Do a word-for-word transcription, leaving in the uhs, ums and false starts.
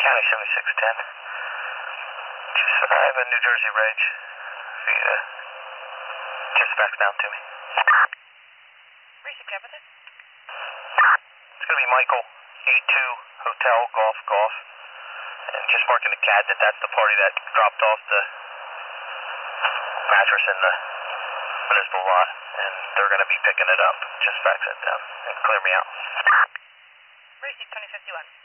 County seventy-six ten. Just, I have a New Jersey reg. Uh, just fax down to me. Receive captain. It's going to be Michael, E two, Hotel, Golf, Golf. And just marking the C A D that that's the party that dropped off the mattress in the municipal lot. And they're going to be picking it up. Just fax that down and clear me out. Receive twenty fifty-one.